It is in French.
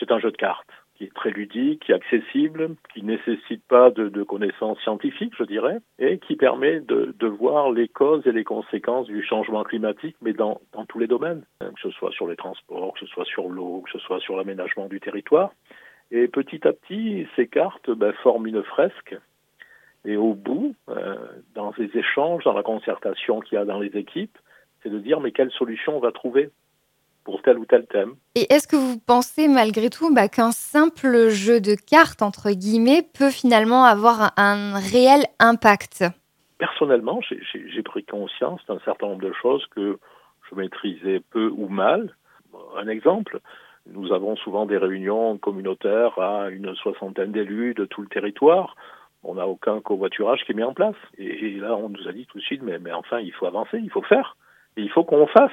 C'est un jeu de cartes qui est très ludique, qui est accessible, qui ne nécessite pas de connaissances scientifiques, je dirais, et qui permet de voir les causes et les conséquences du changement climatique, mais dans tous les domaines, que ce soit sur les transports, que ce soit sur l'eau, que ce soit sur l'aménagement du territoire. Et petit à petit, ces cartes forment une fresque. Et au bout, dans les échanges, dans la concertation qu'il y a dans les équipes, c'est de dire mais quelle solution on va trouver pour tel ou tel thème. Et est-ce que vous pensez malgré tout qu'un simple jeu de cartes, entre guillemets, peut finalement avoir un réel impact? Personnellement, j'ai pris conscience d'un certain nombre de choses que je maîtrisais peu ou mal. Un exemple, nous avons souvent des réunions communautaires à une soixantaine d'élus de tout le territoire. On n'a aucun covoiturage qui est mis en place. Et là, on nous a dit tout de suite, mais enfin, il faut avancer, il faut faire. Et il faut qu'on fasse.